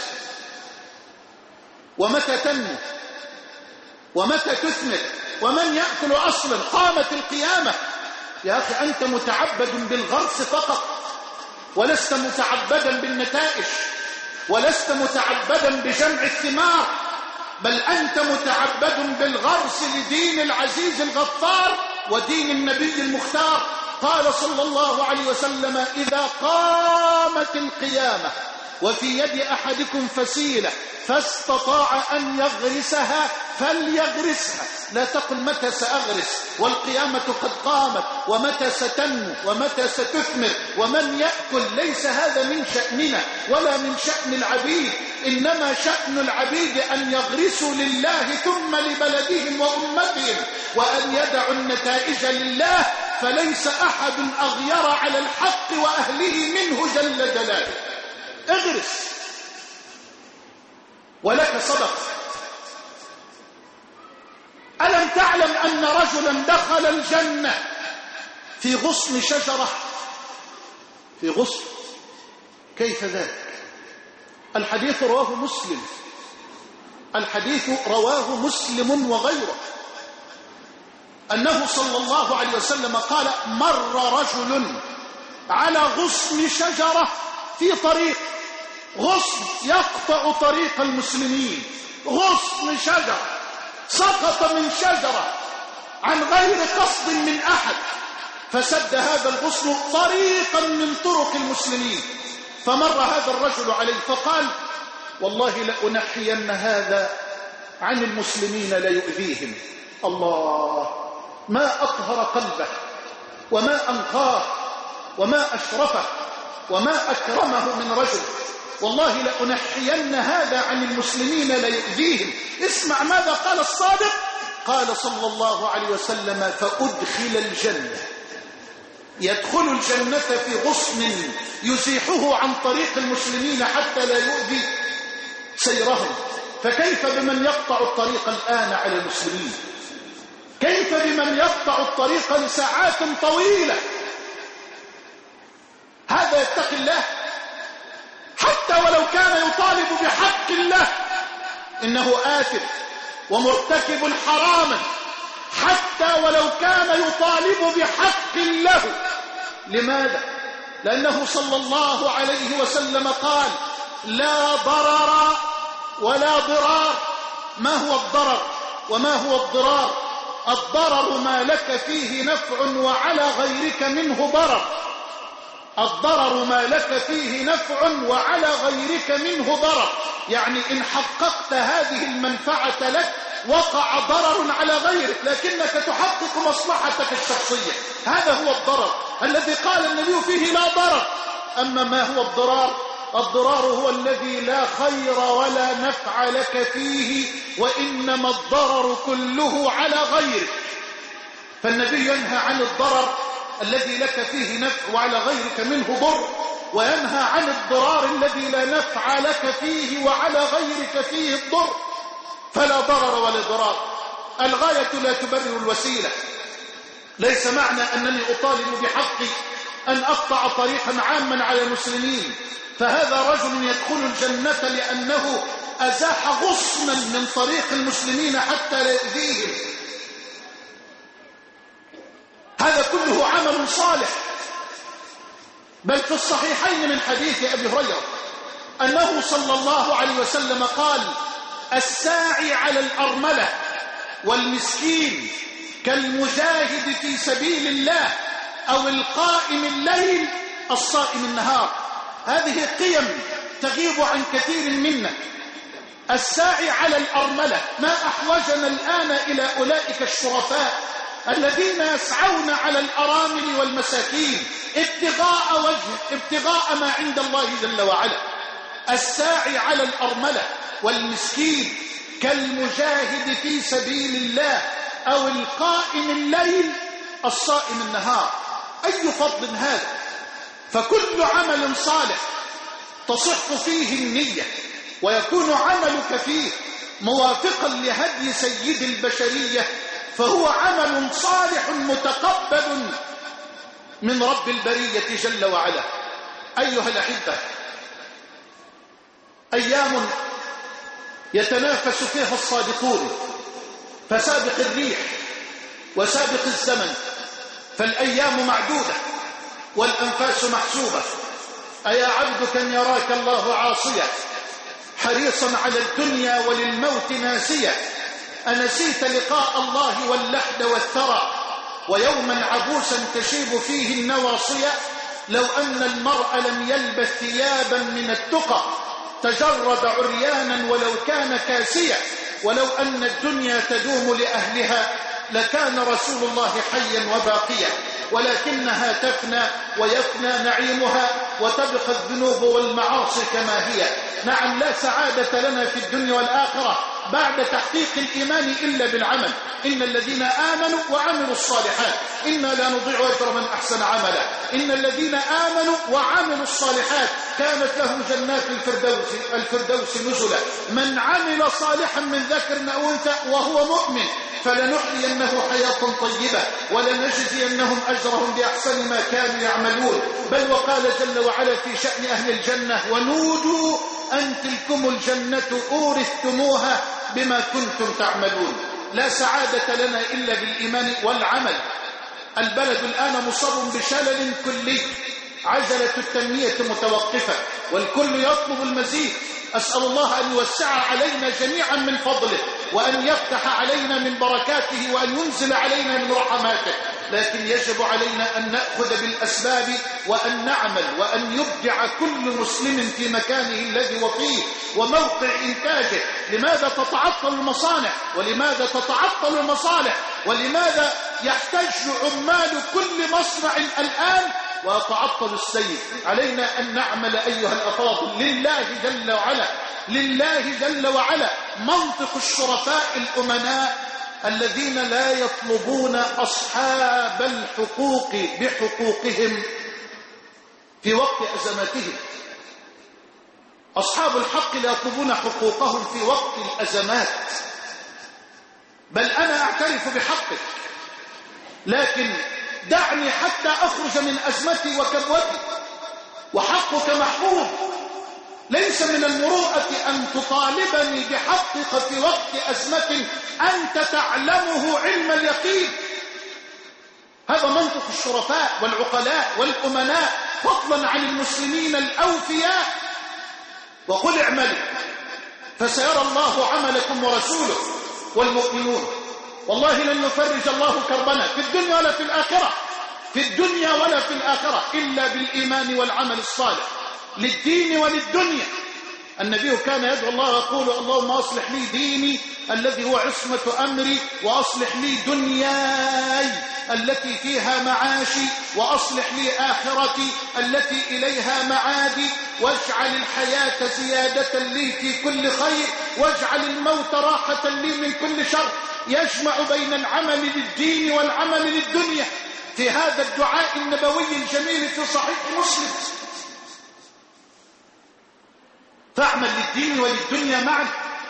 ومتى تنمو؟ ومتى تثمر؟ ومن يأكل أصلا؟ قامت القيامة يا أخي. أنت متعبد بالغرس فقط، ولست متعبدا بالنتائج، ولست متعبدا بجمع الثمار، بل أنت متعبد بالغرس لدين العزيز الغفار ودين النبي المختار. قال صلى الله عليه وسلم: إذا قامت القيامة وفي يد أحدكم فسيلة فاستطاع أن يغرسها فليغرسها. لا تقل متى سأغرس والقيامة قد قامت، ومتى ستنمو، ومتى ستثمر، ومن يأكل. ليس هذا من شأننا ولا من شأن العبيد، إنما شأن العبيد أن يغرسوا لله ثم لبلدهم وأمتهم، وأن يدعوا النتائج لله. فليس أحد أغير على الحق وأهله منه جل جلاله. اغرس ولك صدق. ألم تعلم أن رجلا دخل الجنة في غصن شجرة؟ في غصن. كيف ذلك؟ الحديث رواه مسلم، الحديث رواه مسلم وغيره، أنه صلى الله عليه وسلم قال: مر رجل على غصن شجرة في طريق، غصن يقطع طريق المسلمين، غصن شجرة سقط من شجرة عن غير قصد من أحد، فسد هذا الغصن طريقا من طرق المسلمين. فمر هذا الرجل عليه فقال: والله لأنحين هذا عن المسلمين ليؤذيهم. الله، ما أطهر قلبه وما أنقاه وما أشرفه وما أكرمه من رجل. والله لأنحين هذا عن المسلمين ليؤذيهم. اسمع ماذا قال الصادق. قال صلى الله عليه وسلم: فأدخل الجنة. يدخل الجنة في غصن يزيحه عن طريق المسلمين حتى لا يؤذي سيرهم. فكيف بمن يقطع الطريق الآن على المسلمين؟ كيف بمن يقطع الطريق لساعات طويلة؟ هذا يتقي الله حتى ولو كان يطالب بحق الله، إنه آثم ومرتكب حراما، حتى ولو كان يطالب بحق له. لماذا؟ لأنه صلى الله عليه وسلم قال: لا ضرر ولا ضرار. ما هو الضرر وما هو الضرار؟ الضرر ما لك فيه نفع وعلى غيرك منه ضرر. الضرر ما لك فيه نفع وعلى غيرك منه ضرر، يعني إن حققت هذه المنفعة لك وقع ضرر على غيرك لكنك تحقق مصلحتك الشخصية. هذا هو الضرر الذي قال النبي فيه لا ضرر. أما ما هو الضرار؟ الضرار هو الذي لا خير ولا نفع لك فيه، وإنما الضرر كله على غيرك. فالنبي ينهى عن الضرر الذي لك فيه نفع وعلى غيرك منه ضر، وينهى عن الضرار الذي لا نفع لك فيه وعلى غيرك فيه الضر. فلا ضرر ولا ضرار. الغاية لا تبرر الوسيلة. ليس معنى أنني أطالب بحقي أن أقطع طريقا عاما على المسلمين فهذا رجل يدخل الجنة لأنه أزاح غصنا من طريق المسلمين حتى لا يؤذيهم. هذا كله عمل صالح. بل في الصحيحين من حديث أبي هريرة أنه صلى الله عليه وسلم قال: الساعي على الأرملة والمسكين كالمجاهد في سبيل الله أو القائم الليل الصائم النهار. هذه قيم تغيب عن كثير منا. الساعي على الأرملة، ما أحوجنا الآن إلى أولئك الشرفاء الذين يسعون على الأرامل والمساكين ابتغاء وجه ابتغاء ما عند الله جل وعلا. الساعي على الأرملة والمسكين كالمجاهد في سبيل الله أو القائم الليل الصائم النهار. أي فضل هذا! فكل عمل صالح تصح فيه النية ويكون عملك فيه موافقا لهدي سيد البشرية فهو عمل صالح متقبل من رب البرية جل وعلا. أيها الأحبة، أيام يتنافس فيها الصادقون فسابق الريح وسابق الزمن، فالأيام معدودة والأنفاس محسوبة. أيا عبد كم يراك الله عاصيا حريصا على الدنيا وللموت ناسيا، أنسيت لقاء الله واللحد والثرى ويوما عبوسا تشيب فيه النواصية. لو أن المرء لم يلبث ثيابا من التقى تجرد عريانا ولو كان كاسيا، ولو أن الدنيا تدوم لأهلها لكان رسول الله حيا وباقيا، ولكنها تفنى ويفنى نعيمها وتبقى الذنوب والمعاصي كما هي. نعم، لا سعادة لنا في الدنيا والآخرة بعد تحقيق الإيمان إلا بالعمل. إن الذين آمنوا وعملوا الصالحات إنا لا نضيع أجر من أحسن عملا. إن الذين آمنوا وعملوا الصالحات كانت لهم جنات الفردوس, الفردوس نزلا. من عمل صالحا من ذكر أو أنثى وهو مؤمن فلنحيينه حياة طيبة ولنجزينهم أجرهم بأحسن ما كانوا يعملون. بل وقال جل وعلا في شأن أهل الجنة: ونودوا أن تلكم الجنة أورثتموها بما كنتم تعملون. لا سعادة لنا إلا بالإيمان والعمل. البلد الآن مصاب بشلل كلي، عجلة التنمية متوقفة والكل يطلب المزيد. أسأل الله أن يوسع علينا جميعا من فضله وأن يفتح علينا من بركاته وأن ينزل علينا من رحماته، لكن يجب علينا أن نأخذ بالأسباب وأن نعمل وأن يبدع كل مسلم في مكانه الذي وفيه وموقع إنتاجه. لماذا تتعطل المصانع؟ ولماذا تتعطل المصالح؟ ولماذا يحتاج عمال كل مصنع الآن ويتعطل السير؟ علينا أن نعمل أيها الأفاضل لله جل وعلا، لله جل وعلا. منطق الشرفاء الأمناء الذين لا يطلبون أصحاب الحقوق بحقوقهم في وقت أزماتهم. أصحاب الحق لا يطلبون حقوقهم في وقت الأزمات. بل أنا أعترف بحقك، لكن دعني حتى أخرج من أزمتي وكبوتي، وحقك محفوظ. ليس من المروءة أن تطالبني بحقك في وقت أزمة أنت تعلمه علم اليقين. هذا منطق الشرفاء والعقلاء والأمناء فضلا عن المسلمين الأوفياء. وقل اعملوا فسيرى الله عملكم ورسوله والمؤمنون. والله لن يفرج الله كربنا في الدنيا ولا في الآخرة، في الدنيا ولا في الآخرة إلا بالإيمان والعمل الصالح للدين وللدنيا. النبي كان يدعو الله ويقول: اللهم أصلح لي ديني الذي هو عصمة أمري، وأصلح لي دنياي التي فيها معاشي، وأصلح لي آخرتي التي إليها معادي، واجعل الحياة زيادة لي في كل خير، واجعل الموت راحة لي من كل شر. يجمع بين العمل للدين والعمل للدنيا في هذا الدعاء النبوي الجميل في صحيح مسلم. فاعمل للدين وللدنيا معا،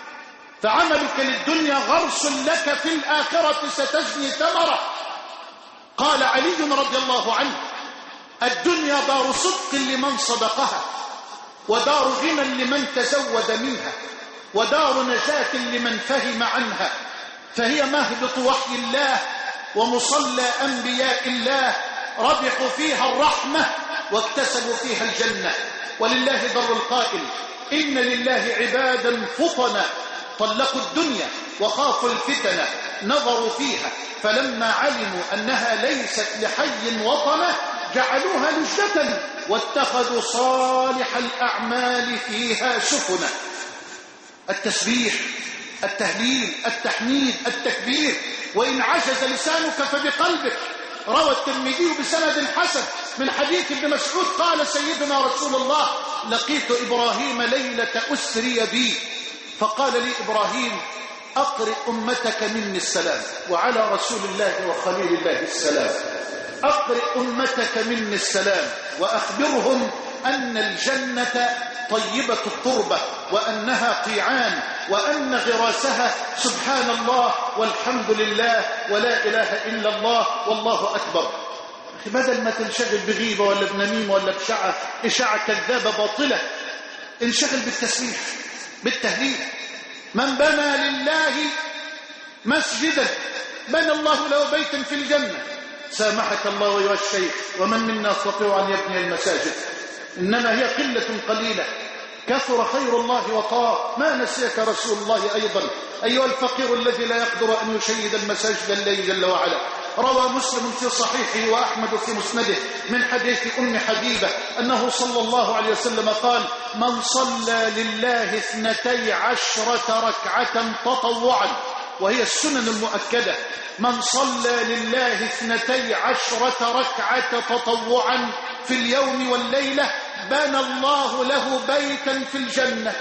فعملك للدنيا غرس لك في الآخرة ستجني ثمرة. قال علي رضي الله عنه: الدنيا دار صدق لمن صدقها، ودار غنى لمن تزود منها، ودار نجاة لمن فهم عنها، فهي مهبط وحي الله ومصلى أنبياء الله، ربحوا فيها الرحمة واكتسبوا فيها الجنة. ولله در القائل: إن لله عبادا فطنا طلقوا الدنيا وخافوا الفتنة، نظروا فيها فلما علموا أنها ليست لحي وطنة جعلوها لجة واتخذوا صالح الأعمال فيها سفنا. التسبيح، التهليل، التحميد، التكبير، وإن عجز لسانك فبقلبك. روى الترمذي بسند حسن من حديث ابن مسعود قال سيدنا رسول الله: لقيت إبراهيم ليلة أسري بي فقال لي إبراهيم: أقرئ أمتك مني السلام، وعلى رسول الله وخليل الله السلام. أقرئ أمتك مني السلام، وأخبرهم أن الجنة طيبة التربة، وأنها قيعان، وأن غراسها سبحان الله والحمد لله ولا إله إلا الله والله أكبر. بدل ما تنشغل بغيبة ولا بنميمة ولا بشعة إشاعة كذابة باطلة، انشغل بالتسبيح بالتهليل. من بنى لله مسجدا بنى الله له بيتا في الجنة. سامحك الله أيها الشيخ، ومن منا يستطيع أن يبني المساجد؟ إنما هي قلة قليلة، كثر خير الله وطاب. ما نسيك رسول الله أيضا أيها الفقير الذي لا يقدر أن يشيد المساجد الله جل وعلا. روى مسلم في صحيحه وأحمد في مسنده من حديث أم حبيبة أنه صلى الله عليه وسلم قال: من صلى لله اثنتي عشرة ركعة تطوعا، وهي السنن المؤكدة، من صلى لله اثنتي عشرة ركعة تطوعا في اليوم والليلة بنى الله له بيتا في الجنة.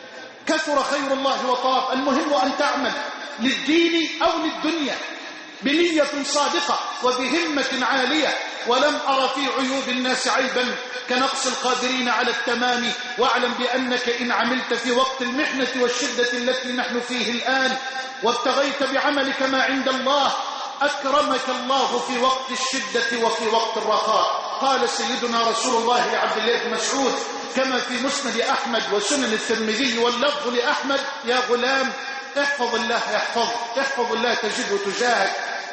كثر خير الله وطاب. المهم أن تعمل للدين أو للدنيا بنية صادقة وبهمة عالية. ولم أرى في عيوب الناس عيبا كنقص القادرين على التمام. واعلم بأنك إن عملت في وقت المحنة والشدة التي نحن فيه الآن وابتغيت بعملك ما عند الله أكرمك الله في وقت الشدة وفي وقت الرخاء. قال سيدنا رسول الله لعبد الله بن مسعود كما في مسند أحمد وسنن الترمذي واللفظ لأحمد: يا غلام احفظ الله يحفظك، احفظ الله تجده تجاهك،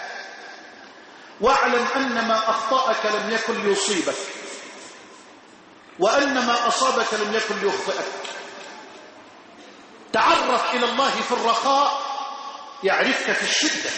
واعلم أن ما أخطأك لم يكن ليصيبك، وأن ما أصابك لم يكن ليخطئك. تعرف إلى الله في الرخاء يعرفك في الشدة،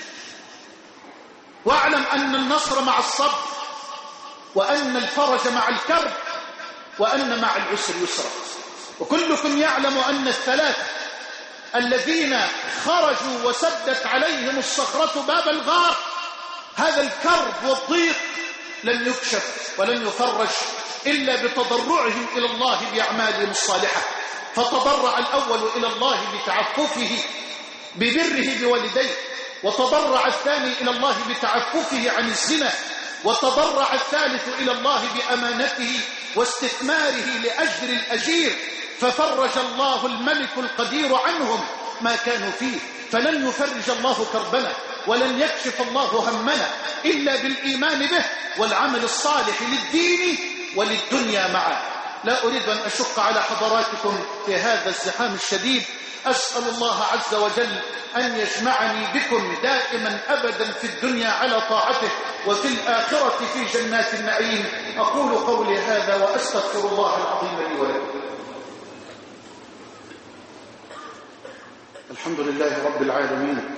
واعلم أن النصر مع الصبر، وأن الفرج مع الكرب، وأن مع العسر يسرا. وكلكم يعلم أن الثلاثة الذين خرجوا وسدت عليهم الصخرة باب الغار، هذا الكرب والضيق لن يكشف ولن يفرج إلا بتضرعهم إلى الله بأعمالهم الصالحة. فتضرع الأول إلى الله بتعففه ببره بوالديه، وتضرع الثاني إلى الله بتعففه عن الزنا، وتضرع الثالث إلى الله بأمانته واستثماره لأجر الأجير، ففرج الله الملك القدير عنهم ما كانوا فيه. فلن يفرج الله كربنا ولن يكشف الله همنا إلا بالإيمان به والعمل الصالح للدين وللدنيا معا. لا أريد أن أشق على حضراتكم في هذا الزحام الشديد. أسأل الله عز وجل أن يجمعني بكم دائما أبدا في الدنيا على طاعته، وفي الآخرة في جنات النعيم. أقول قولي هذا وأستغفر الله العظيم لي ولكم. الحمد لله رب العالمين،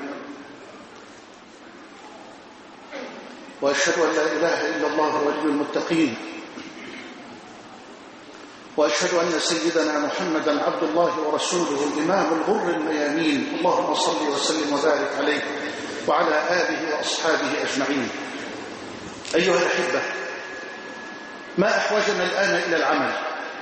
وأشهد أن لا إله إلا الله ولي المتقين، وأشهد أن سيدنا محمدا عبد الله ورسوله الإمام الغر الميامين، اللهم صل وسلم وبارك عليه وعلى آله وأصحابه أجمعين. أيها الأحبة، ما أحوجنا الآن إلى العمل.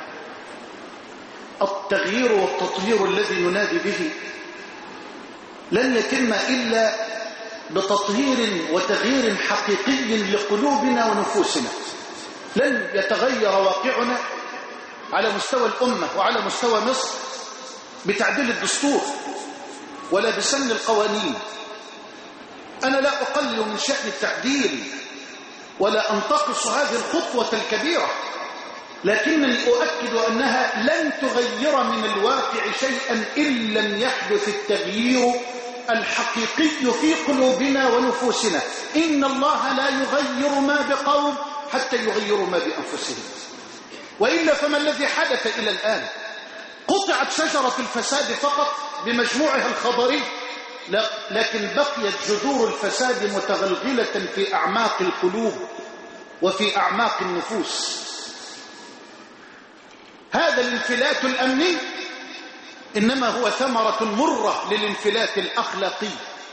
التغيير والتطهير الذي ننادي به لن يتم إلا بتطهير وتغيير حقيقي لقلوبنا ونفوسنا. لن يتغير واقعنا على مستوى الأمة وعلى مستوى مصر بتعديل الدستور ولا بسن القوانين. أنا لا أقلل من شأن التعديل ولا أنتقص هذه الخطوة الكبيرة، لكنني أؤكد أنها لن تغير من الواقع شيئا إن لم يحدث التغيير الحقيقي في قلوبنا ونفوسنا. إن الله لا يغير ما بقوم حتى يغيروا ما بأنفسهم، وإلا فما الذي حدث إلى الآن؟ قطعت شجرة الفساد فقط بمجموعها الخضري، لكن بقيت جذور الفساد متغلغلة في أعماق القلوب وفي أعماق النفوس. هذا الانفلات الأمني إنما هو ثمرة مرة للانفلات الأخلاقي.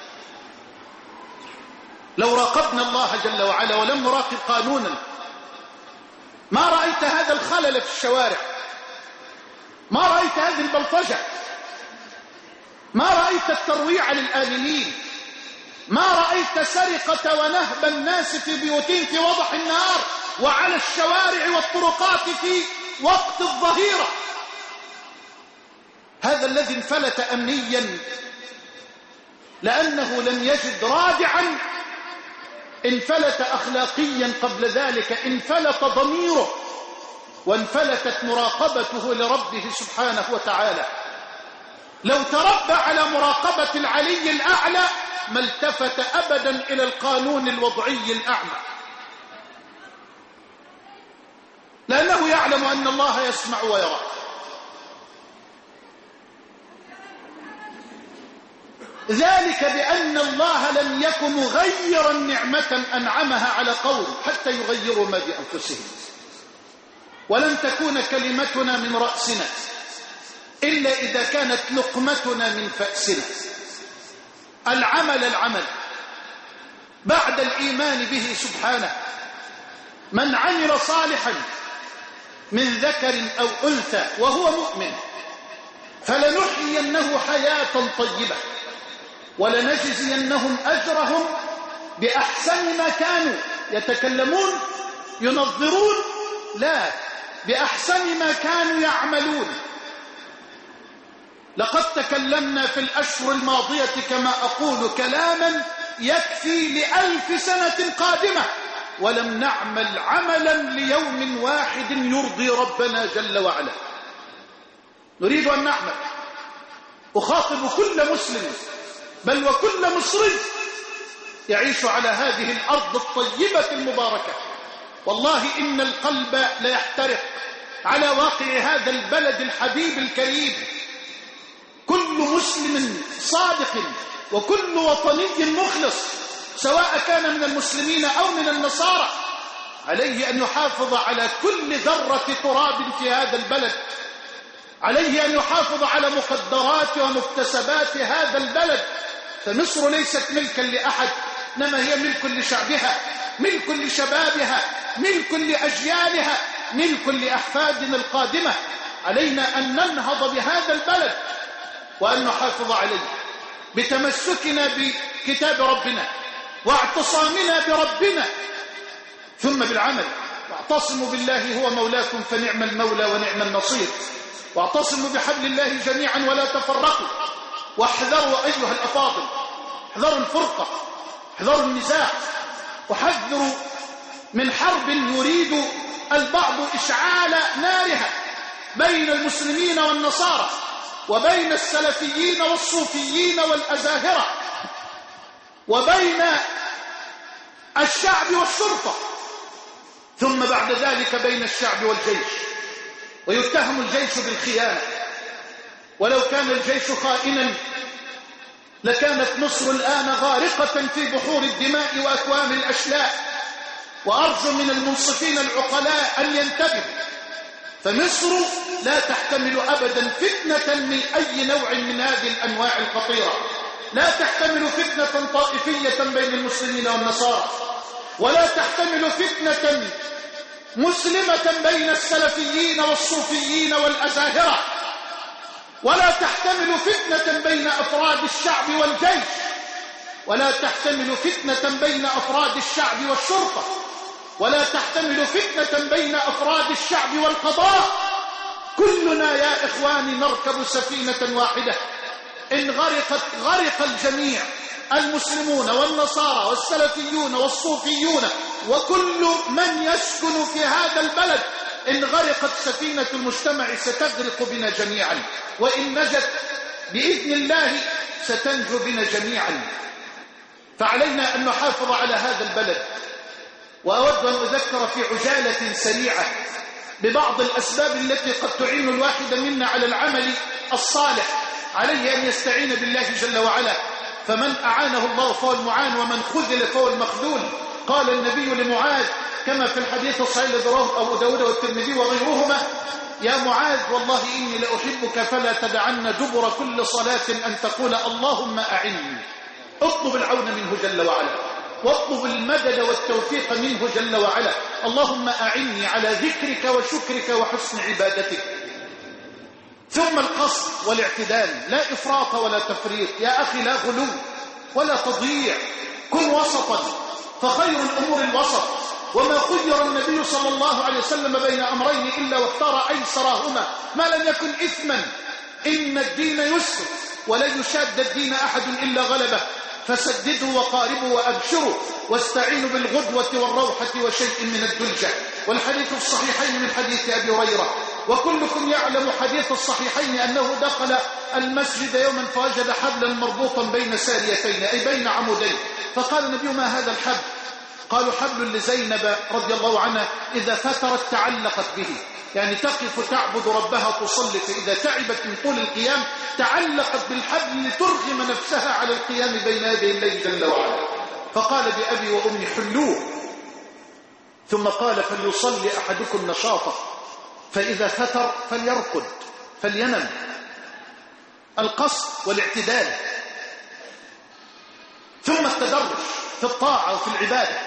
لو راقبنا الله جل وعلا ولم نراقب قانونا ما رأيت هذا الخلل في الشوارع، ما رأيت هذه البلطجة، ما رأيت الترويع للآمنين، ما رأيت سرقة ونهب الناس في بيوتهم في وضح النهار وعلى الشوارع والطرقات في وقت الظهيرة. هذا الذي انفلت أمنيا لأنه لم يجد رادعا، انفلت أخلاقيا قبل ذلك، انفلت ضميره وانفلتت مراقبته لربه سبحانه وتعالى. لو تربى على مراقبة العلي الأعلى ما التفت أبدا إلى القانون الوضعي الأعمى، لأنه يعلم أن الله يسمع ويرى. ذلك بأن الله لم يكن مغيرا نعمة أنعمها على قوم حتى يغيروا ما بأنفسهم. ولن تكون كلمتنا من رأسنا إلا إذا كانت لقمتنا من فأسنا. العمل العمل بعد الإيمان به سبحانه. من عمل صالحا من ذكر أو أنثى وهو مؤمن فلنحيينه حياة طيبة ولنجزينهم أجرهم بأحسن ما كانوا يتكلمون ينظرون، لا، بأحسن ما كانوا يعملون. لقد تكلمنا في الأشهر الماضية كما أقول كلاما يكفي لألف سنة قادمة، ولم نعمل عملا ليوم واحد يرضي ربنا جل وعلا. نريد أن نعمل. أخاطب كل مسلم بل وكل مصري يعيش على هذه الأرض الطيبة المباركة. والله إن القلب ليحترق على واقع هذا البلد الحبيب الكريم. كل مسلم صادق وكل وطني مخلص سواء كان من المسلمين أو من النصارى عليه أن يحافظ على كل ذرة تراب في هذا البلد، عليه أن يحافظ على مقدرات ومكتسبات هذا البلد. فمصر ليست ملكا لأحد، إنما هي ملك لشعبها، ملك لشبابها، ملك لأجيالها، ملك لأحفادنا القادمة. علينا أن ننهض بهذا البلد وأن نحافظ عليه بتمسكنا بكتاب ربنا واعتصامنا بربنا ثم بالعمل. واعتصموا بالله هو مولاكم فنعم المولى ونعم النصير. واعتصموا بحبل الله جميعا ولا تفرقوا. واحذروا أيها الأفاضل، احذروا الفرقة، احذروا النزاع، وحذروا من حرب يريد البعض إشعال نارها بين المسلمين والنصارى وبين السلفيين والصوفيين والأزاهرة وبين الشعب والشرطة، ثم بعد ذلك بين الشعب والجيش. ويتهم الجيش بالخيانة، ولو كان الجيش خائنا لكانت مصر الآن غارقة في بحور الدماء وأكوام الأشلاء. وأرجو من المنصفين العقلاء أن ينتبهوا فمصر لا تحتمل أبدا فتنة من أي نوع من هذه الأنواع الخطيرة. لا تحتمل فتنة طائفية بين المسلمين والنصارى، ولا تحتمل فتنة مسلمة بين السلفيين والصوفيين والأزاهرة، ولا تحتمل فتنة بين أفراد الشعب والجيش، ولا تحتمل فتنة بين أفراد الشعب والشرطة، ولا تحتمل فتنة بين أفراد الشعب والقضاء. كلنا يا إخواني نركب سفينة واحدة، إن غرقت غرق الجميع، المسلمون والنصارى والسلفيون والصوفيون وكل من يسكن في هذا البلد. إن غرقت سفينة المجتمع ستغرق بنا جميعا، وإن نجت بإذن الله ستنجو بنا جميعا. فعلينا أن نحافظ على هذا البلد. وأود أن أذكر في عجالة سريعة ببعض الأسباب التي قد تعين الواحد منا على العمل الصالح. عليه أن يستعين بالله جل وعلا، فمن أعانه الله فهو المعان، ومن خذل فهو المخذول. قال النبي لمعاذ كما في الحديث الصحيح الذي رواه أبو داود والترمذي وغيرهما: يا معاذ والله إني لأحبك فلا تدعن دبر كل صلاة أن تقول اللهم أعني. اطلب العون منه جل وعلا، واطلب المدد والتوفيق منه جل وعلا. اللهم أعني على ذكرك وشكرك وحسن عبادتك. ثم القصد والاعتدال، لا إفراط ولا تفريط. يا أخي لا غلو ولا تضيع، كن وسطا، فخير الأمور الوسط. وما خير النبي صلى الله عليه وسلم بين أمرين إلا واختار أيسرهما ما لم يكن إثما. إن الدين يسر ولن يشاد الدين أحد إلا غلبه، فسددوا وقاربوا وأبشروا واستعينوا بالغدوة والروحة وشيء من الدلجة. والحديث الصحيحين من حديث أبي هريرة، وكلكم يعلم حديث الصحيحين أنه دخل المسجد يوما فوجد حبلا مربوطا بين ساريتين، أي بين عمودين. فقال النبي: ما هذا الحبل؟ قالوا: حبل لزينب رضي الله عنها إذا فترت تعلقت به، يعني تقف تعبد ربها تصلي، فإذا تعبت من طول القيام تعلقت بالحبل لترغم نفسها على القيام بين يدي الله جل وعلا. فقال: بأبي وأمي حلوه. ثم قال: فليصلي أحدكم نشاطه، فإذا فتر فليرقد فلينم. القصد والاعتدال. ثم التدرج في الطاعة وفي العبادة.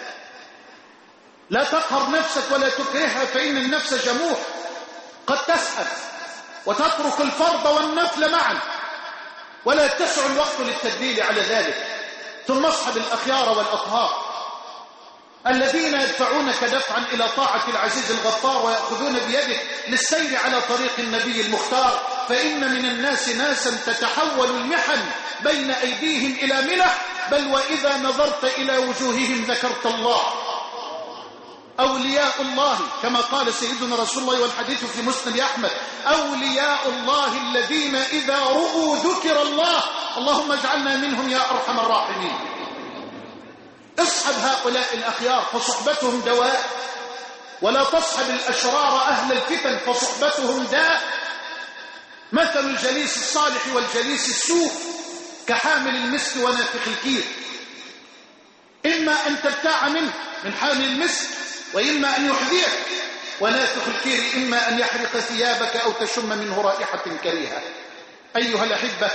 لا تقهر نفسك ولا تكرهها، فإن النفس جموح قد تسأل وتترك الفرض والنفل معا، ولا تسع الوقت للتدليل على ذلك. ثم اصحب الأخيار والأطهار الذين يدفعونك دفعا إلى طاعة العزيز الغفار، ويأخذون بيدك للسير على طريق النبي المختار. فإن من الناس ناسا تتحول المحن بين أيديهم إلى ملح، بل وإذا نظرت إلى وجوههم ذكرت الله. أولياء الله كما قال سيدنا رسول الله، والحديث في مسند أحمد: أولياء الله الذين إذا رؤوا ذكر الله. اللهم اجعلنا منهم يا أرحم الراحمين. اصحب هؤلاء الأخيار فصحبتهم دواء، ولا تصحب الأشرار أهل الفتن فصحبتهم داء. مثل الجليس الصالح والجليس السوء كحامل المسك ونافخ الكير، إما أن تبتاع منه من حامل المسك، وإما أن يحذيك، ونافخ الكير إما أن يحرق ثيابك أو تشم منه رائحة كريهة. أيها الأحبة،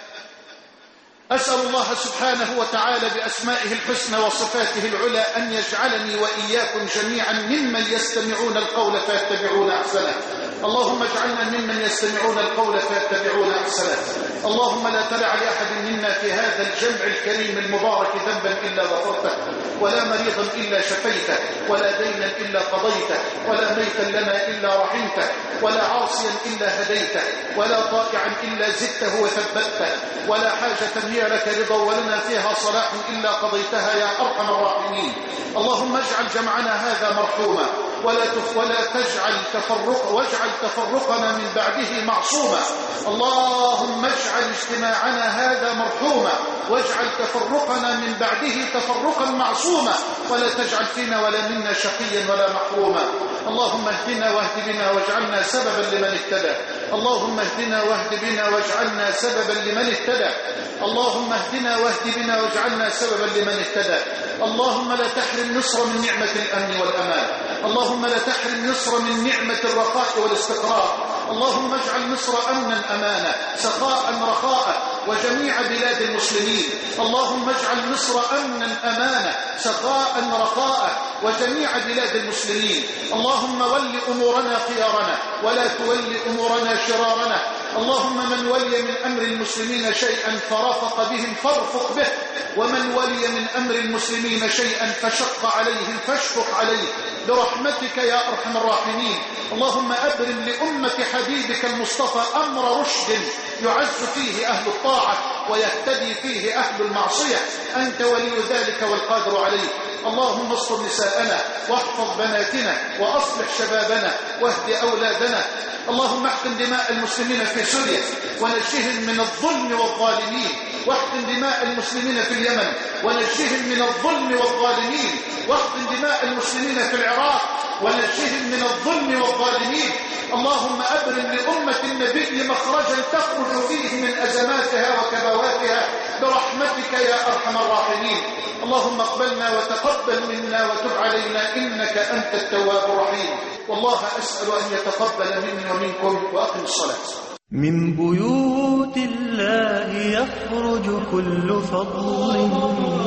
أسأل الله سبحانه وتعالى بأسمائه الحسنى وصفاته العلى أن يجعلني وإياكم جميعا ممن يستمعون القول فيتبعون أحسنه. اللهم اجعلنا ممن يستمعون القول فيتبعون أحسنه. اللهم لا تدع لأحد منا في هذا الجمع الكريم المبارك ذنبا إلا غفرته، ولا مريضا إلا شفيته، ولا دينا إلا قضيته، ولا ميتا لنا إلا رحمته، ولا عاصيا إلا هديته، ولا طائعا إلا زدته وثبته، ولا حاجة هي لك رضا ولنا فيها صلاح إلا قضيتها يا أرحم الراحمين. اللهم اجعل جمعنا هذا مرحوما، ولا ولا تجعل تفرق واجعل تفرقنا من بعده معصوما. اللهم اجعل اجتماعنا هذا مرحوما، واجعل تفرقنا من بعده تفرقا معصوما، ولا تجعل فينا ولا منا شقيا ولا محروما. اللهم اهدنا واهد بنا واجعلنا سببا لمن اهتدى. اللهم اهدنا واهد بنا واجعلنا سببا لمن اهتدى. اللهم اهدنا واهد بنا واجعلنا سببا لمن اهتدى. اللهم لا تحرم مصر من نعمة الأمن والأمان. اللهم لا تحرم مصر من نعمة الرخاء والاستقرار. اللهم اجعل مصر أمنا أمانا سخاء رخاء وجميع بلاد المسلمين. اللهم اجعل مصر أمنا أمانا سخاء رخاء وجميع بلاد المسلمين. اللهم ول أمورنا خيارنا ولا تول أمورنا شرارنا. اللهم من ولي من أمر المسلمين شيئا فرافق بهم فارفق به، ومن ولي من أمر المسلمين شيئا فشق عليهم فاشفق عليه برحمتك يا أرحم الراحمين. اللهم أبرم لأمة حبيبك المصطفى أمر رشد يعز فيه أهل الطاعة ويهتدي فيه أهل المعصية، أنت ولي ذلك والقادر عليه. اللهم استر نساءنا واحفظ بناتنا وأصلح شبابنا واهد أولادنا. اللهم احقن دماء المسلمين في سوريا ونجهم من الظلم والظالمين، واحقن دماء المسلمين في اليمن ونجهم من الظلم والظالمين، واحقن دماء المسلمين في العراق ونجهم من الظلم والظالمين. اللهم أبرم لأمة النبي مخرجا تخرج فيه من أزماتها وكبواتها برحمتك يا أرحم الراحمين. اللهم اقبلنا وتقبل منا وتب علينا إنك أنت التواب الرحيم. والله أسأل أن يتقبل مني ومنكم، وأقم الصلاة. من بيوت الله يخرج كل فضل